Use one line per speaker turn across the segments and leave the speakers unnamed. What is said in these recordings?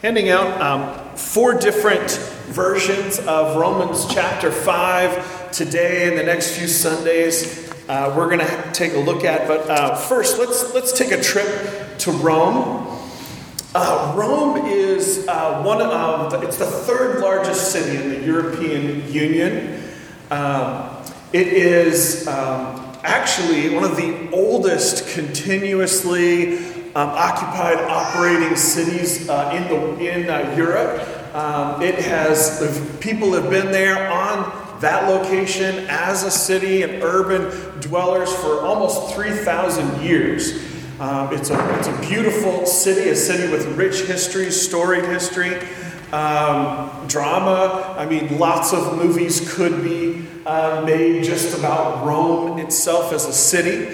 handing out four different versions of Romans chapter 5 today and the next few Sundays. We're going to take a look at, but first, let's take a trip to Rome. Rome is it's the third largest city in the European Union. It is actually one of the oldest continuously occupied operating cities in Europe. People have been there on that location as a city and urban dwellers for almost 3,000 years. It's a beautiful city, a city with rich history, storied history, drama. I mean, lots of movies could be made just about Rome itself as a city.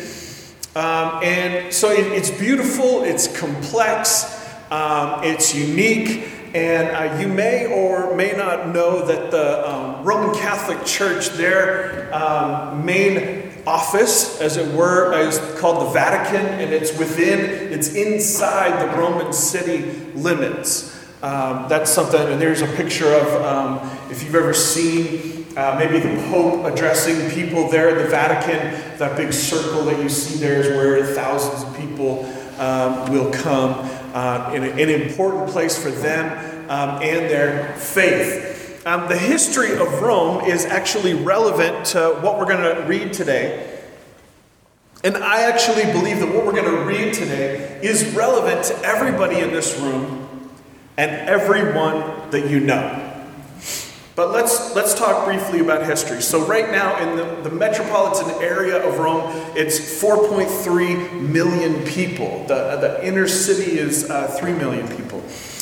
And so it's beautiful, it's complex, it's unique, and you may or may not know that the Roman Catholic Church, their main office, as it were, is called the Vatican, and it's inside the Roman city limits. That's something, and there's a picture of, if you've ever seen maybe the Pope addressing people there at the Vatican, that big circle that you see there is where thousands of people will come in an important place for them and their faith. The history of Rome is actually relevant to what we're going to read today. And I actually believe that what we're going to read today is relevant to everybody in this room and everyone that you know. But let's talk briefly about history. So right now in the metropolitan area of Rome, it's 4.3 million people. The inner city is 3 million people.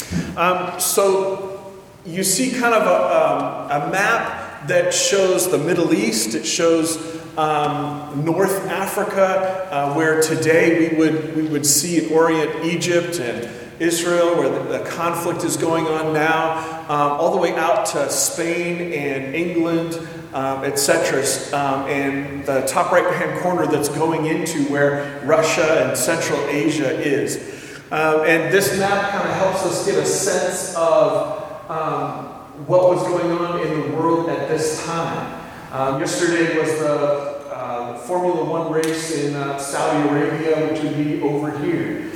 So you see kind of a map that shows the Middle East. It shows North Africa, where today we would see in Orient, Egypt, and Israel, where the conflict is going on now, all the way out to Spain and England, etc. And the top right-hand corner that's going into where Russia and Central Asia is. And this map kind of helps us get a sense of what was going on in the world at this time. Yesterday was the Formula One race in Saudi Arabia, which would be over here.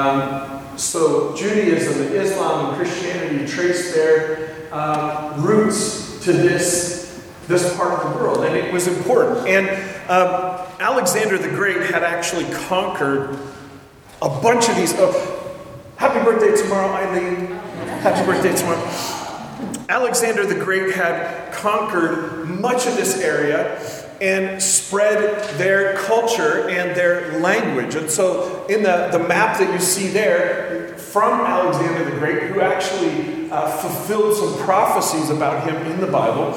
So Judaism and Islam and Christianity trace their roots to this part of the world, and it was important. And Alexander the Great had actually conquered a bunch of these. Oh, happy birthday tomorrow, Eileen. Happy birthday tomorrow. Alexander the Great had conquered much of this area and spread their culture and their language. And so in the map that you see there, from Alexander the Great, who actually fulfilled some prophecies about him in the Bible,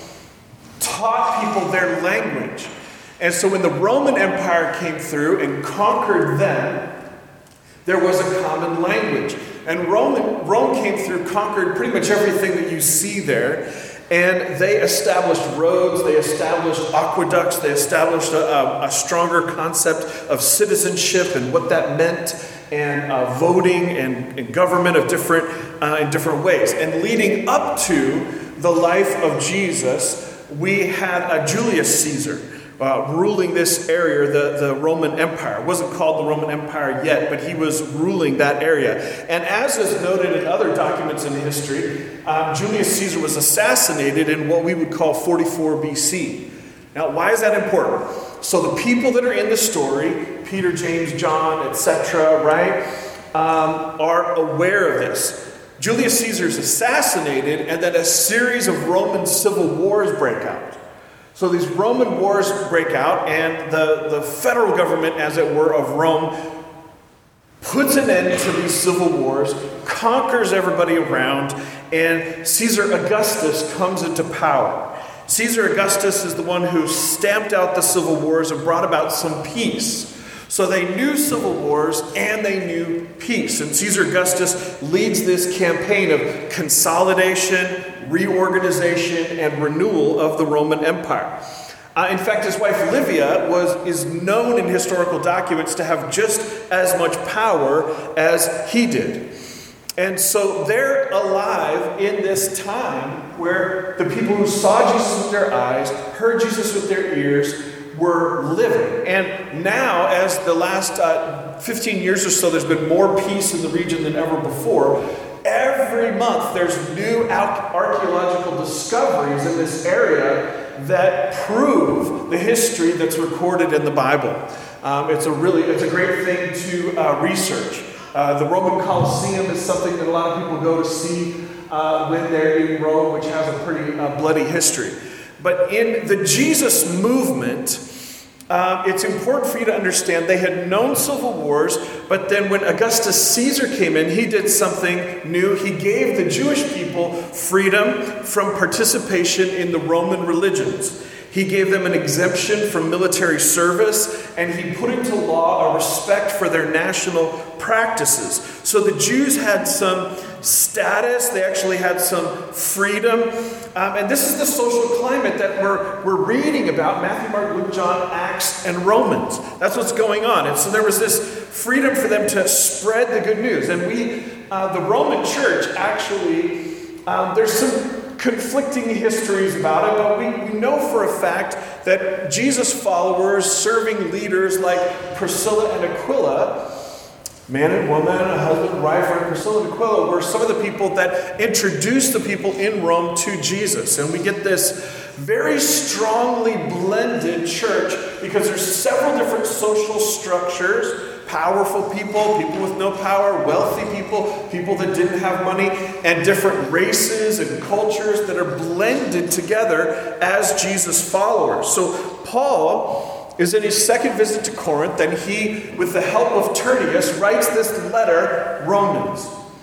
taught people their language. And so when the Roman Empire came through and conquered them, there was a common language. And Rome came through, conquered pretty much everything that you see there. And they established roads, they established aqueducts, they established a stronger concept of citizenship and what that meant, and voting and government of in different ways. And leading up to the life of Jesus, we had Julius Caesar ruling this area, the Roman Empire. It wasn't called the Roman Empire yet, but he was ruling that area. And as is noted in other documents in history, Julius Caesar was assassinated in what we would call 44 BC. Now, why is that important? So the people that are in the story, Peter, James, John, etc., right, are aware of this. Julius Caesar is assassinated, and then a series of Roman civil wars break out. So these Roman wars break out, and the federal government, as it were, of Rome puts an end to these civil wars, conquers everybody around, and Caesar Augustus comes into power. Caesar Augustus is the one who stamped out the civil wars and brought about some peace. So they knew civil wars and they knew peace. And Caesar Augustus leads this campaign of consolidation, reorganization, and renewal of the Roman Empire. In fact, his wife Livia is known in historical documents to have just as much power as he did. And so they're alive in this time where the people who saw Jesus with their eyes, heard Jesus with their ears, were living. And now, as the last 15 years or so, there's been more peace in the region than ever before. Every month there's new archaeological discoveries in this area that prove the history that's recorded in the Bible. It's a great thing to research. The Roman Colosseum is something that a lot of people go to see when they're in Rome, which has a pretty bloody history. But in the Jesus movement, it's important for you to understand they had known civil wars, but then when Augustus Caesar came in, he did something new. He gave the Jewish people freedom from participation in the Roman religions. He gave them an exemption from military service, and he put into law a respect for their national practices. So the Jews had some status, they actually had some freedom. And this is the social climate that we're reading about: Matthew, Mark, Luke, John, Acts, and Romans. That's what's going on. And so there was this freedom for them to spread the good news. And the Roman church, actually, there's some conflicting histories about it, but we know for a fact that Jesus followers, serving leaders like Priscilla and Aquila, man and woman, a husband and wife, and Priscilla and Aquila were some of the people that introduced the people in Rome to Jesus. And we get this very strongly blended church because there's several different social structures: powerful people, people with no power, wealthy people, people that didn't have money, and different races and cultures that are blended together as Jesus followers. So Paul is in his second visit to Corinth, and he, with the help of Tertius, writes this letter, Romans.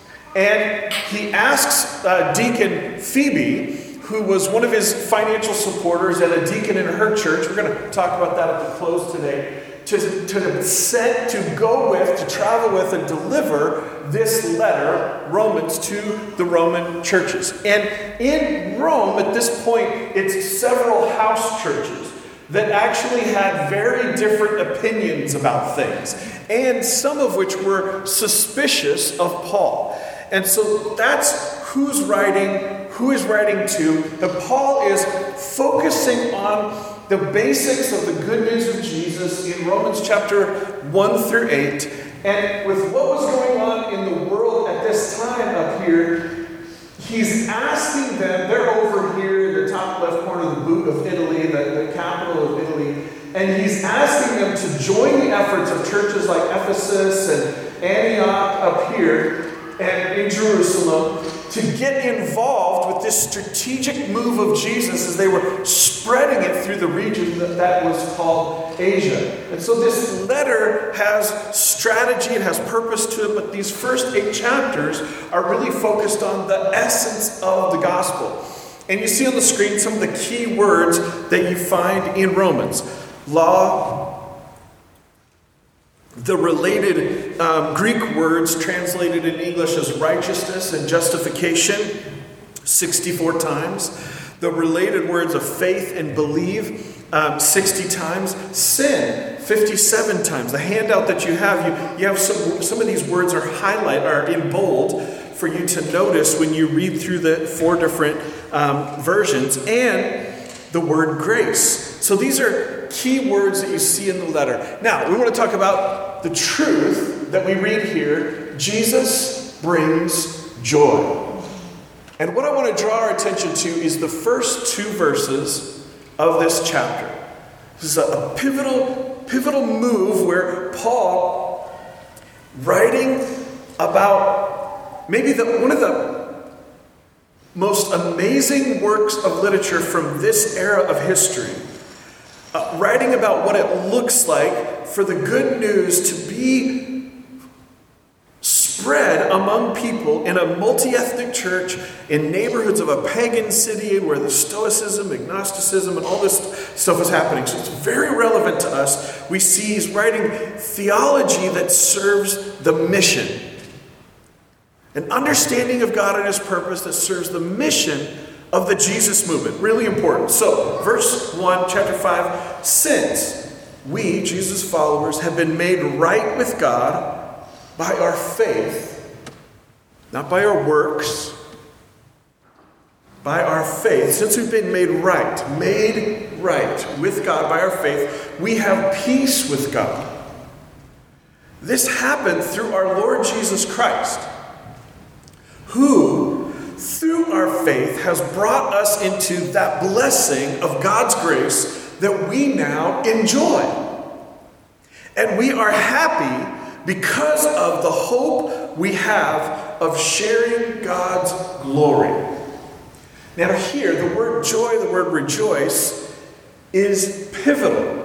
And he asks Deacon Phoebe, who was one of his financial supporters and a deacon in her church — we're going to talk about that at the close today — to go with, to travel with, and deliver this letter, Romans, to the Roman churches. And in Rome, at this point, it's several house churches that actually had very different opinions about things, and some of which were suspicious of Paul. And so that's who is writing to. And Paul is focusing on the basics of the good news of Jesus in Romans chapter 1 through 8. And with what was going on in the world at this time up here, he's asking them — they're over here in the top left corner of the boot of Italy, the capital of Italy, and he's asking them to join the efforts of churches like Ephesus and Antioch up here and in Jerusalem to get involved with this strategic move of Jesus as they were spreading it through the region that was called Asia. And so this letter has strategy, it has purpose to it, but these first 8 chapters are really focused on the essence of the gospel. And you see on the screen some of the key words that you find in Romans: law, the related Greek words translated in English as righteousness and justification, 64 times. The related words of faith and believe, 60 times. Sin, 57 times. The handout that you have some of these words are in bold for you to notice when you read through the 4 different versions. And the word grace. So these are key words that you see in the letter. Now, we want to talk about the truth that we read here. Jesus brings joy. And what I want to draw our attention to is the first 2 verses of this chapter. This is a pivotal move where Paul, writing about maybe one of the most amazing works of literature from this era of history, writing about what it looks like for the good news to be spread among people in a multi-ethnic church in neighborhoods of a pagan city where the Stoicism, agnosticism, and all this stuff is happening. So it's very relevant to us. We see he's writing theology that serves the mission. An understanding of God and his purpose that serves the mission of the Jesus movement. Really important. So, verse 1, chapter 5. Since we, Jesus followers, have been made right with God by our faith. not by our works, by our faith. Since we've been made right with God by our faith, we have peace with God. This happened through our Lord Jesus Christ, who, through our faith, has brought us into that blessing of God's grace that we now enjoy. And we are happy because of the hope we have of sharing God's glory. Now here, the word joy, the word rejoice, is pivotal.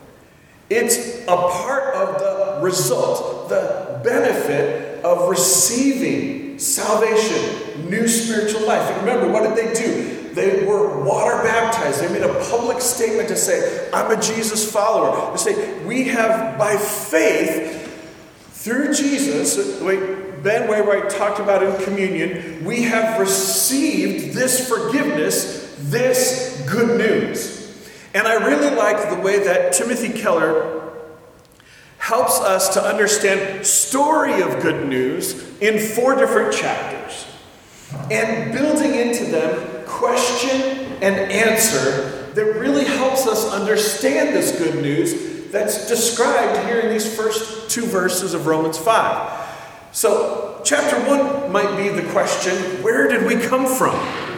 It's a part of the result, the benefit of receiving salvation, new spiritual life. And remember, what did they do? They were water baptized. They made a public statement to say, I'm a Jesus follower. They say, we have by faith, through Jesus, the way Ben Wainwright talked about in communion, we have received this forgiveness, this good news. And I really like the way that Timothy Keller helps us to understand story of good news in 4 different chapters. And building into them question and answer that really helps us understand this good news that's described here in these first 2 verses of Romans 5. So, chapter 1 might be the question, where did we come from?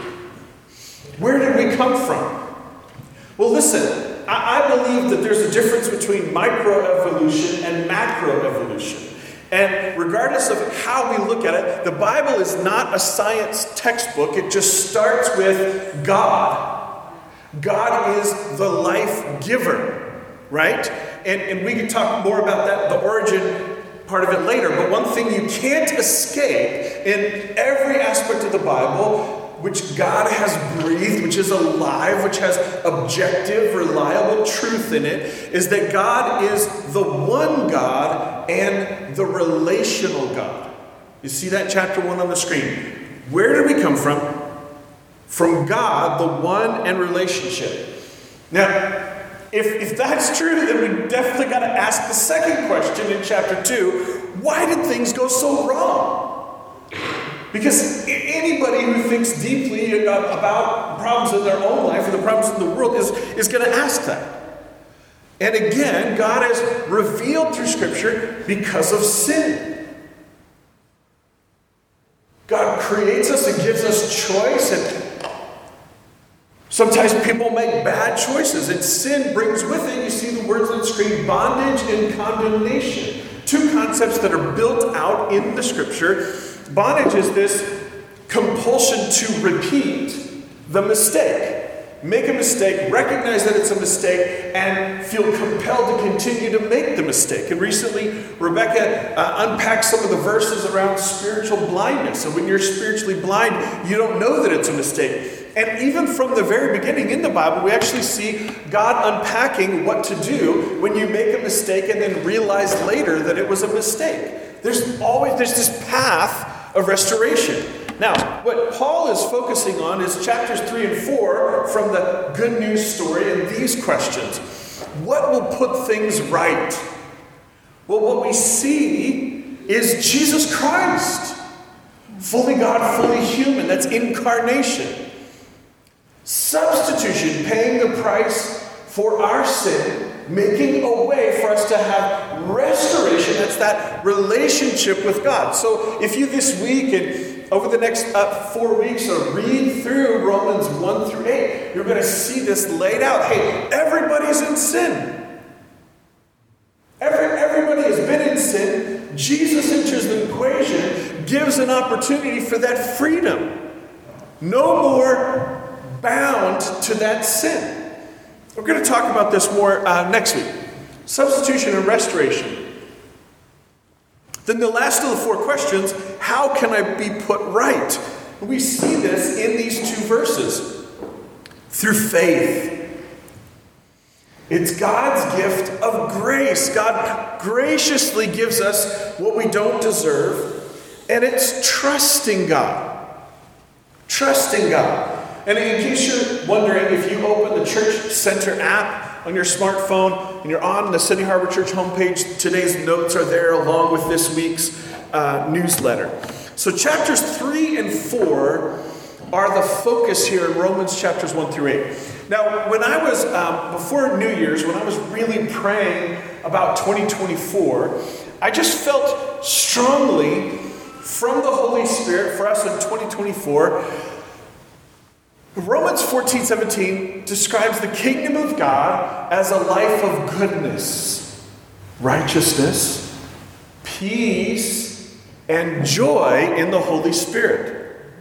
Where did we come from? Well, listen, I believe that there's a difference between microevolution and macroevolution. And regardless of how we look at it, the Bible is not a science textbook. It just starts with God. God is the life giver, right? And we can talk more about that, the origin part of it later. But one thing you can't escape in every aspect of the Bible, which God has breathed, which is alive, which has objective, reliable truth in it, is that God is the one God and the relational God. You see that chapter 1 on the screen. Where did we come from? From God, the one and relationship. Now, if that's true, then we definitely got to ask the second question in chapter 2. Why did things go so wrong? Because anybody who thinks deeply about problems in their own life or the problems in the world is going to ask that. And again, God has revealed through Scripture because of sin. God creates us and gives us choice, and sometimes people make bad choices, and sin brings with it, you see the words on the screen, bondage and condemnation. 2 concepts that are built out in the Scripture. Bondage is this compulsion to repeat the mistake. Make a mistake, recognize that it's a mistake, and feel compelled to continue to make the mistake. And recently, Rebecca unpacked some of the verses around spiritual blindness. So when you're spiritually blind, you don't know that it's a mistake. And even from the very beginning in the Bible, we actually see God unpacking what to do when you make a mistake and then realize later that it was a mistake. There's this path of restoration. Now, what Paul is focusing on is chapters 3 and 4 from the good news story and these questions. What will put things right? Well, what we see is Jesus Christ. Fully God, fully human. That's incarnation. Substitution, paying the price for our sin, making a way for us to have restoration. That's that relationship with God. So if you this week and over the next 4 weeks read through Romans 1 through 8, you're going to see this laid out. Hey, everybody's in sin. Everybody has been in sin. Jesus enters the equation, gives an opportunity for that freedom. No more bound to that sin. We're going to talk about this more next week. Substitution and restoration. Then the last of the 4 questions, how can I be put right? We see this in these 2 verses. Through faith. It's God's gift of grace. God graciously gives us what we don't deserve. And it's trusting God. Trusting God. And in case you're wondering, if you open the Church Center app on your smartphone and you're on the Sydney Harbor Church homepage, today's notes are there along with this week's newsletter. So chapters 3 and 4 are the focus here in Romans chapters 1 through 8. Now, when I was, before New Year's, when I was really praying about 2024, I just felt strongly from the Holy Spirit for us in 2024. Romans 14:17 describes the kingdom of God as a life of goodness, righteousness, peace, and joy in the Holy Spirit.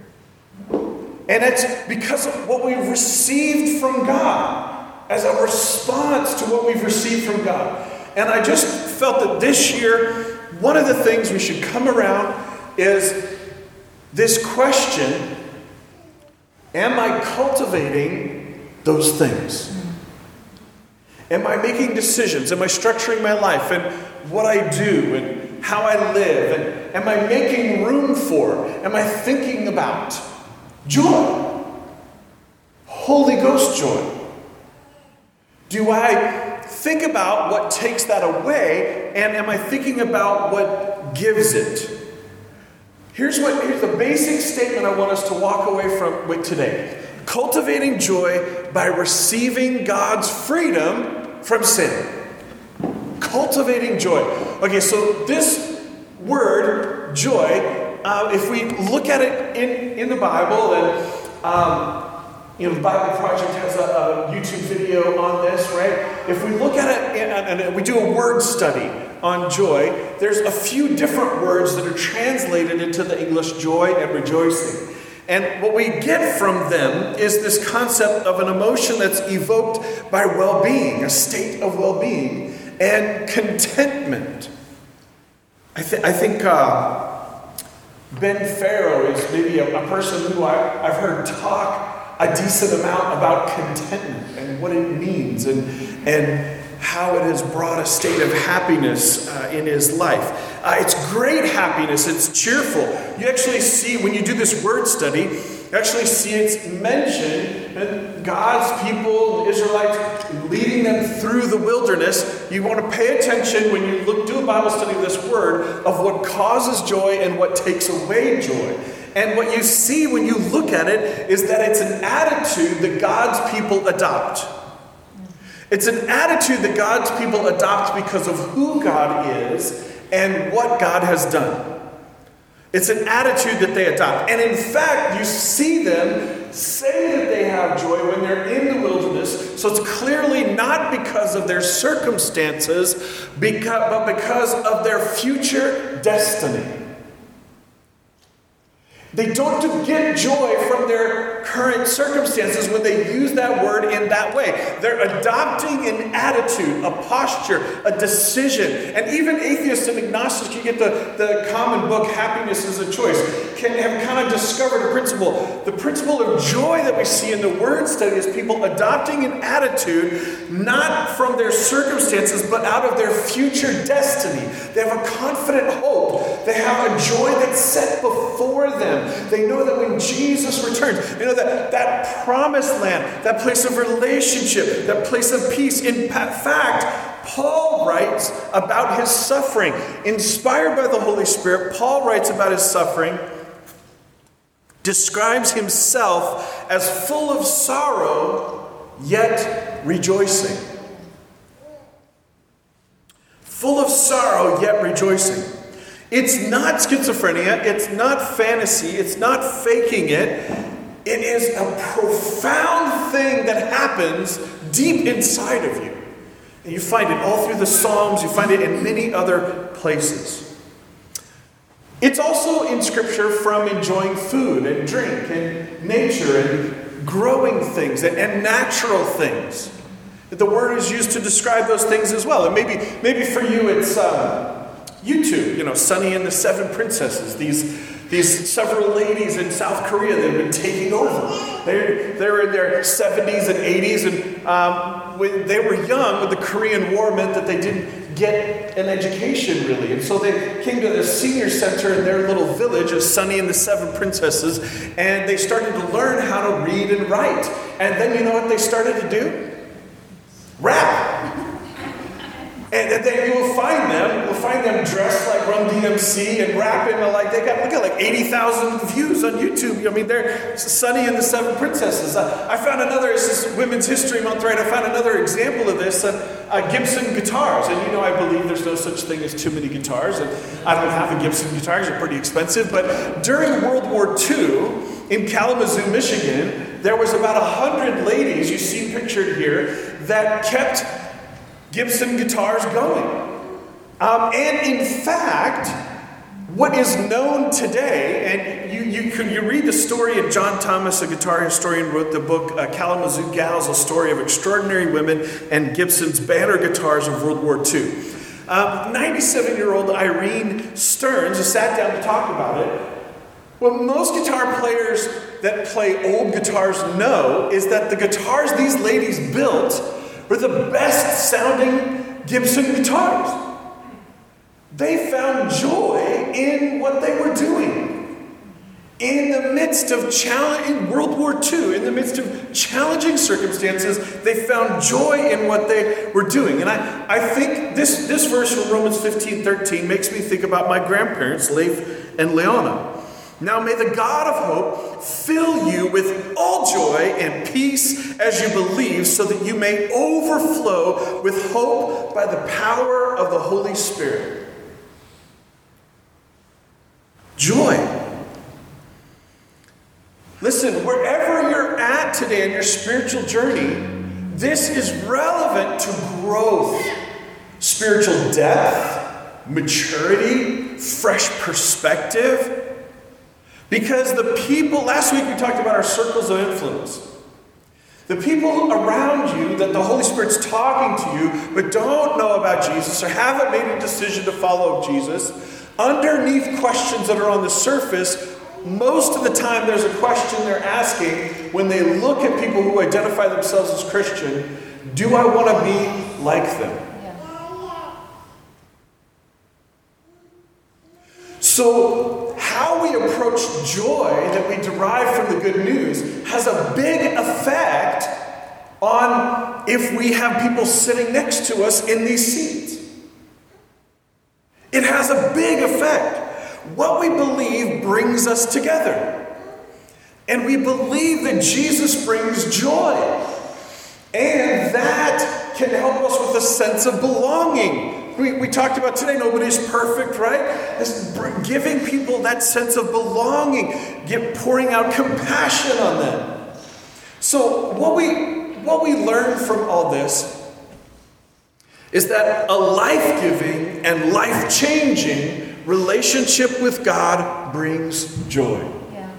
And it's because of what we've received from God, as a response to what we've received from God. And I just felt that this year, one of the things we should come around is this question: am I cultivating those things? Am I making decisions? Am I structuring my life and what I do and how I live? And am I making room for? Am I thinking about joy? Holy Ghost joy. Do I think about what takes that away, and am I thinking about what gives it? Here's the basic statement I want us to walk away from with today. Cultivating joy by receiving God's freedom from sin. Cultivating joy. Okay, so this word, joy, if we look at it in the Bible, and the Bible Project has a YouTube video on this, right? If we look at it and we do a word study on joy, there's a few different words that are translated into the English joy and rejoicing. And what we get from them is this concept of an emotion that's evoked by well-being, a state of well-being, and contentment. I think Ben Farrow is maybe a person who I've heard talk a decent amount about contentment and what it means and how it has brought a state of happiness in his life. It's great happiness. It's cheerful. You actually see, when you do this word study, you actually see it's mentioned, and God's people, the Israelites, leading them through the wilderness. You want to pay attention when you do a Bible study of this word of what causes joy and what takes away joy. And what you see when you look at it is that it's an attitude that God's people adopt. It's an attitude that God's people adopt because of who God is and what God has done. It's an attitude that they adopt. And in fact, you see them say that they have joy when they're in the wilderness. So it's clearly not because of their circumstances, but because of their future destiny. They don't get joy from their current circumstances when they use that word in that way. They're adopting an attitude, a posture, a decision. And even atheists and agnostics, you get the common book, Happiness is a Choice, can have kind of discovered a principle. The principle of joy that we see in the word study is people adopting an attitude not from their circumstances, but out of their future destiny. They have a confident hope. They have a joy that's set before them. They know that when Jesus returns, they know that promised land, that place of relationship, that place of peace. In fact, Paul writes about his suffering. Inspired by the Holy Spirit, Paul writes about his suffering, describes himself as full of sorrow, yet rejoicing. Full of sorrow, yet rejoicing. It's not schizophrenia, it's not fantasy, it's not faking it. It is a profound thing that happens deep inside of you. And you find it all through the Psalms, you find it in many other places. It's also in Scripture from enjoying food and drink and nature and growing things and natural things. The word is used to describe those things as well. And maybe for you it's YouTube, Sunny and the Seven Princesses, these several ladies in South Korea that have been taking over. They're in their 70s and 80s, and when they were young, when the Korean War meant that they didn't get an education really. And so they came to the senior center in their little village of Sunny and the Seven Princesses, and they started to learn how to read and write. And then you know what they started to do? Rap. And then we'll find find them dressed like Run DMC and rapping like they got, look at like 80,000 views on YouTube. I mean, they're Sunny and the Seven Princesses. I found another, this is Women's History Month, right? I found another example of this on Gibson guitars. And you know, I believe there's no such thing as too many guitars. And I don't have a Gibson guitar, they're pretty expensive. But during World War II, in Kalamazoo, Michigan, there was about 100 ladies, you see pictured here, that kept Gibson guitars going. And in fact, what is known today, and you read the story of John Thomas, a guitar historian, wrote the book Kalamazoo Gals, a story of extraordinary women and Gibson's banner guitars of World War II. 97-year-old Irene Stearns has sat down to talk about it. What most guitar players that play old guitars know is that the guitars these ladies built were the best sounding Gibson guitars. They found joy in what they were doing. In the midst of in World War II, in the midst of challenging circumstances, they found joy in what they were doing. And I think this verse from Romans 15:13 makes me think about my grandparents, Leif and Leona. Now may the God of hope fill you with all joy and peace as you believe, so that you may overflow with hope by the power of the Holy Spirit. Joy. Listen, wherever you're at today in your spiritual journey, this is relevant to growth, spiritual depth, maturity, fresh perspective. Because the people, last week we talked about our circles of influence. The people around you that the Holy Spirit's talking to you, but don't know about Jesus or haven't made a decision to follow Jesus, underneath questions that are on the surface, most of the time there's a question they're asking when they look at people who identify themselves as Christian. Do I want to be like them? So how we approach joy that we derive from the good news has a big effect on if we have people sitting next to us in these seats. It has a big effect. What we believe brings us together. And we believe that Jesus brings joy. And that can help us with a sense of belonging. We talked about today, nobody's perfect, right? It's giving people that sense of belonging, pouring out compassion on them. So what we learn from all this is that a life-giving and life-changing relationship with God brings joy.
Yeah.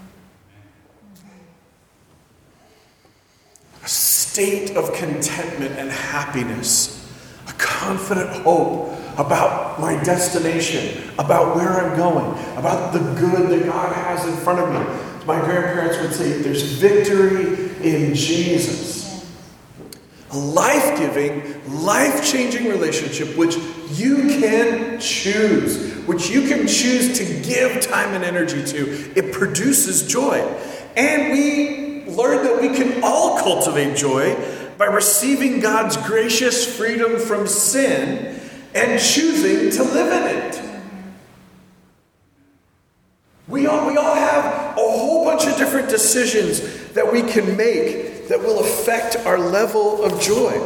A state of contentment and happiness. A confident hope about my destination, about where I'm going, about the good that God has in front of me. My grandparents would say, there's victory in Jesus. A life-giving, life-changing relationship which you can choose, which you can choose to give time and energy to. It produces joy. And we learn that we can all cultivate joy by receiving God's gracious freedom from sin and choosing to live in it. We all have a whole bunch of different decisions that we can make that will affect our level of joy.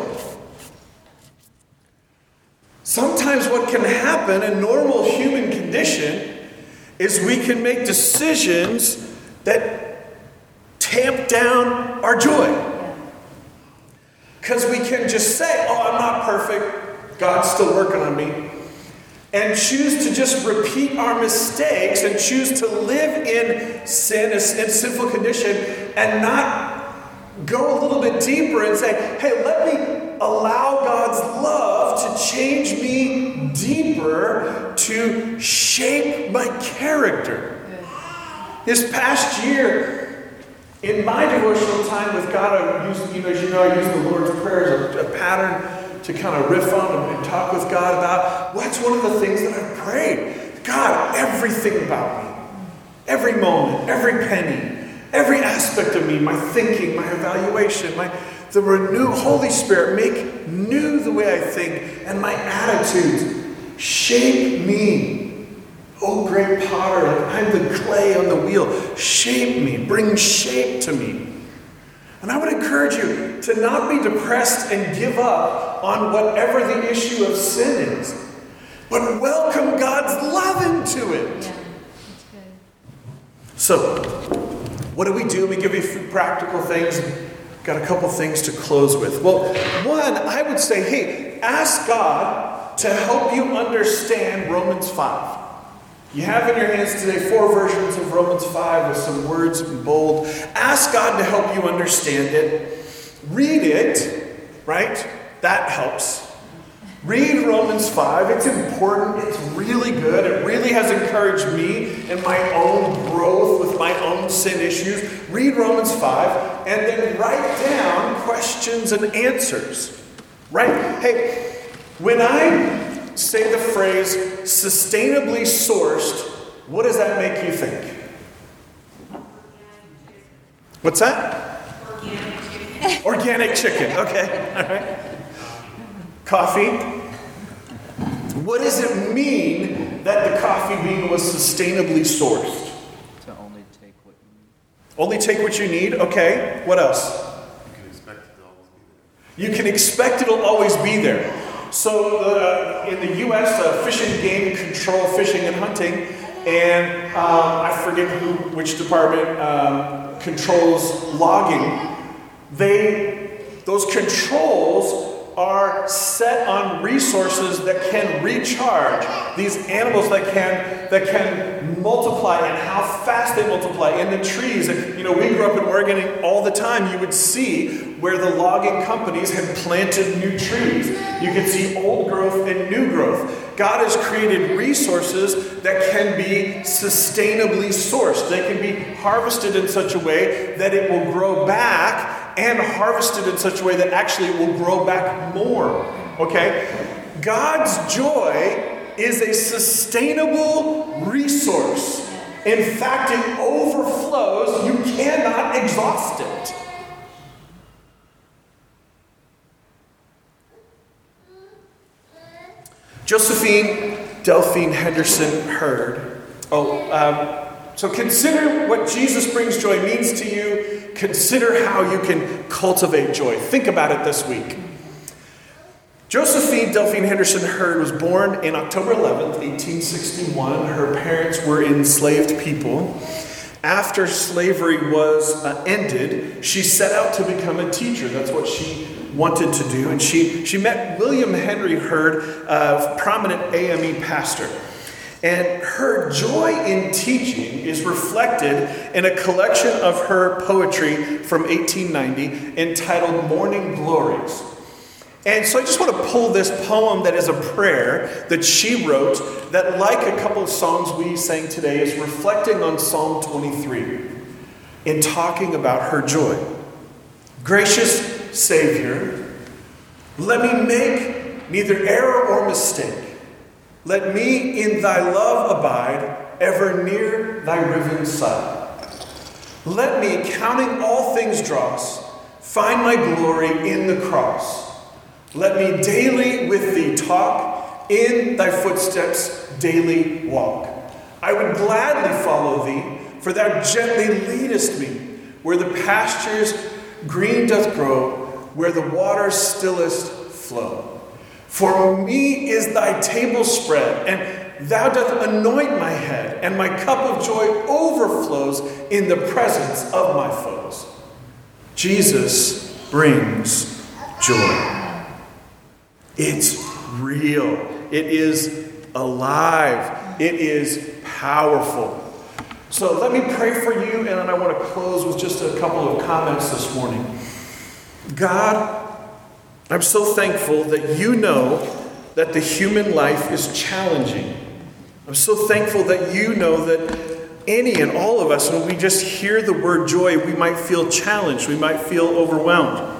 Sometimes what can happen in normal human condition is we can make decisions that tamp down our joy. Because we can just say, oh, I'm not perfect. God's still working on me. And choose to just repeat our mistakes and choose to live in sin, in sinful condition, and not go a little bit deeper and say, hey, let me allow God's love to change me deeper, to shape my character. This past year, in my devotional time with God, I use the Lord's Prayer as a pattern to kind of riff on and talk with God about. Well, that's one of the things that I've prayed. God, everything about me, every moment, every penny, every aspect of me, my thinking, my evaluation, the Holy Spirit, make new the way I think and my attitudes. Shape me, oh great potter, like I'm the clay on the wheel. Shape me, bring shape to me. And I would encourage you to not be depressed and give up on whatever the issue of sin is, but welcome God's love into it.
Yeah, that's good.
So, what do? We give you a few practical things. Got a couple things to close with. Well, one, I would say, hey, ask God to help you understand Romans 5. You have in your hands today 4 versions of Romans 5 with some words in bold. Ask God to help you understand it. Read it, right? That helps. Read Romans 5. It's important. It's really good. It really has encouraged me in my own growth with my own sin issues. Read Romans 5 and then write down questions and answers. Right? Hey, when I say the phrase sustainably sourced, what does that make you think? What's that?
Organic chicken.
Organic chicken. Okay. All right. Coffee. What does it mean that the coffee bean was sustainably sourced?
To only take what you need.
Only take what you need? Okay. What else?
You can expect it to always be there.
You can expect it'll always be there. So in the U.S., Fish and Game control fishing and hunting, and I forget which department controls logging. Those controls are set on resources that can recharge these animals that can multiply, and how fast they multiply in the trees. And, we grew up in Oregon, and all the time you would see where the logging companies had planted new trees. You could see old growth and new growth. God has created resources that can be sustainably sourced. They can be harvested in such a way that it will grow back, and harvested in such a way that actually it will grow back more. Okay? God's joy is a sustainable resource. In fact, it overflows. You cannot exhaust it. Josephine Delphine Henderson Hurd. So consider what Jesus brings joy means to you. Consider how you can cultivate joy. Think about it this week. Josephine Delphine Henderson Hurd was born in October 11th, 1861. Her parents were enslaved people. After slavery was ended, she set out to become a teacher. That's what she wanted to do. And she met William Henry Hurd, a prominent AME pastor. And her joy in teaching is reflected in a collection of her poetry from 1890 entitled Morning Glories. And so I just want to pull this poem that is a prayer that she wrote that, like a couple of songs we sang today, is reflecting on Psalm 23 in talking about her joy. Gracious Savior, let me make neither error or mistake. Let me in thy love abide, ever near thy riven side. Let me, counting all things dross, find my glory in the cross. Let me daily with thee talk, in thy footsteps daily walk. I would gladly follow thee, for thou gently leadest me, where the pastures green doth grow, where the waters stillest flow. For me is thy table spread, and thou doth anoint my head, and my cup of joy overflows in the presence of my foes. Jesus brings joy. It's real. It is alive. It is powerful. So let me pray for you, and then I want to close with just a couple of comments this morning. God, I'm so thankful that you know that the human life is challenging. I'm so thankful that you know that any and all of us, when we just hear the word joy, we might feel challenged. We might feel overwhelmed.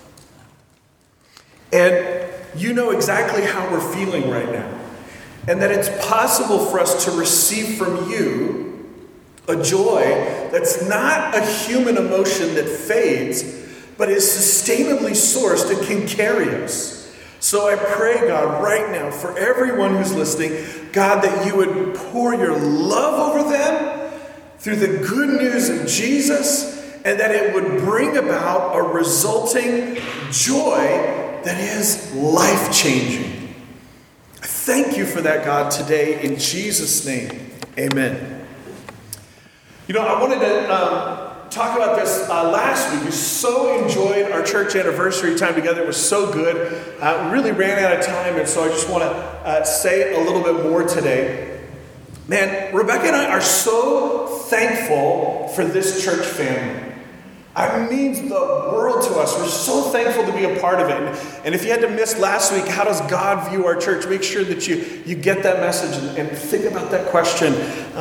And you know exactly how we're feeling right now. And that it's possible for us to receive from you a joy that's not a human emotion that fades, but is sustainably sourced and can carry us. So I pray, God, right now, for everyone who's listening, God, that you would pour your love over them through the good news of Jesus, and that it would bring about a resulting joy that is life-changing. Thank you for that, God, today. In Jesus' name, amen. I wanted to talk about this last week. We so enjoyed our church anniversary time together. It was so good. We really ran out of time, and so I just want to say a little bit more today. Man, Rebecca and I are so thankful for this church family. It means the world to us. We're so thankful to be a part of it. And if you had to miss last week, how does God view our church? Make sure that you get that message and think about that question.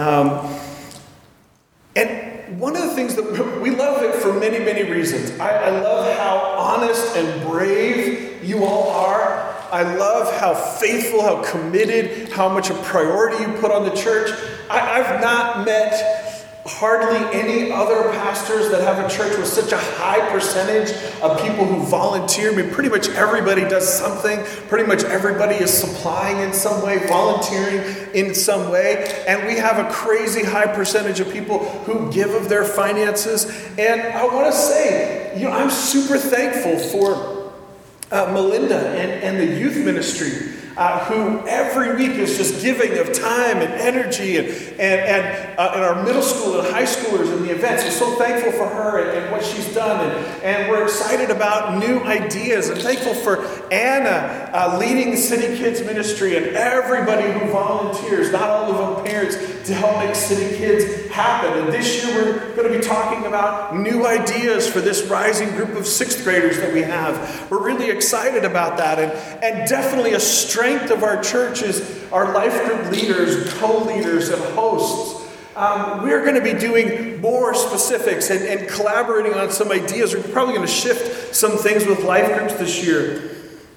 And one of the things that we love it for many, many reasons. I love how honest and brave you all are. I love how faithful, how committed, how much a priority you put on the church. I've not met hardly any other pastors that have a church with such a high percentage of people who volunteer. I mean, pretty much everybody does something. Pretty much everybody is supplying in some way, volunteering in some way. And we have a crazy high percentage of people who give of their finances. And I want to say, I'm super thankful for Melinda and the youth ministry. Who every week is just giving of time and energy and our middle school and high schoolers and the events. We're so thankful for her and what she's done. And we're excited about new ideas and thankful for Anna leading the City Kids Ministry and everybody who volunteers, not all of them parents, to help make City Kids happen. And this year we're going to be talking about new ideas for this rising group of 6th graders that we have. We're really excited about that. And definitely a strength of our church is our life group leaders, co-leaders, and hosts. We're going to be doing more specifics and collaborating on some ideas. We're probably going to shift some things with life groups this year.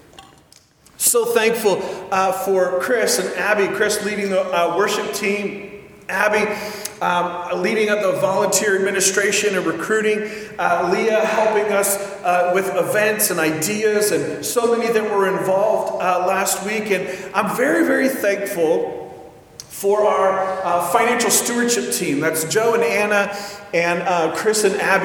So thankful for Chris and Abby. Chris leading the worship team. Abby leading up the volunteer administration and recruiting. Leah helping us with events and ideas, and so many that were involved last week. And I'm very, very thankful for our financial stewardship team. That's Joe and Anna and Chris and Abby.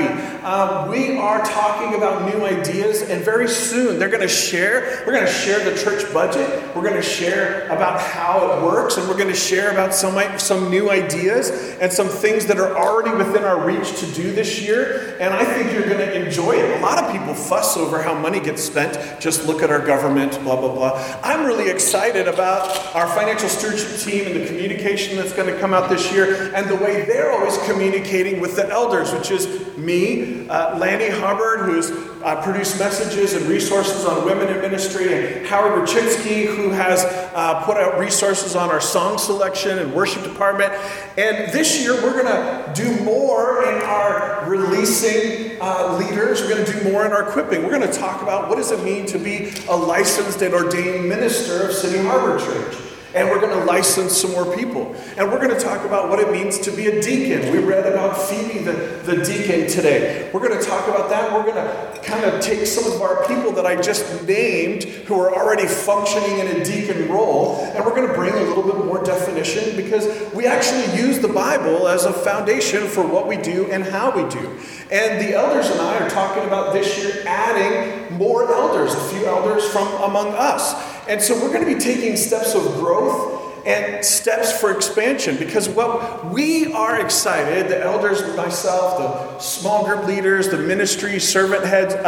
We are talking about new ideas, and very soon we're going to share the church budget. We're going to share about how it works, and we're going to share about some new ideas and some things that are already within our reach to do this year. And I think you're going to enjoy it. A lot of people fuss over how money gets spent. Just look at our government, blah, blah, blah. I'm really excited about our financial stewardship team and the communication that's going to come out this year, and the way they're always communicating with the elders, which is me, Lanny Hubbard, who's produced messages and resources on women in ministry, and Howard Rachinsky, who has put out resources on our song selection and worship department. And this year we're going to do more in our releasing leaders. We're going to do more in our equipping. We're going to talk about what does it mean to be a licensed and ordained minister of City Harbor Church. And we're going to license some more people. And we're going to talk about what it means to be a deacon. We read about Phoebe, the deacon, today. We're going to talk about that. We're going to kind of take some of our people that I just named who are already functioning in a deacon role, and we're going to bring a little bit more definition, because we actually use the Bible as a foundation for what we do and how we do. And the elders and I are talking about this year adding more elders, a few elders from among us. And so we're going to be taking steps of growth and steps for expansion, because what we are excited, the elders, myself, the small group leaders, the ministry, servant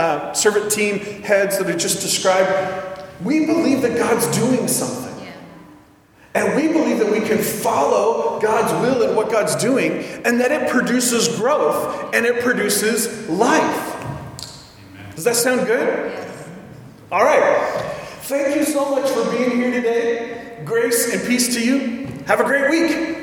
team heads that I just described, we believe that God's doing something. And we believe that we can follow God's will and what God's doing, and that it produces growth and it produces life. Amen. Does that sound good? Yes. All right. Thank you so much for being here today. Grace and peace to you. Have a great week.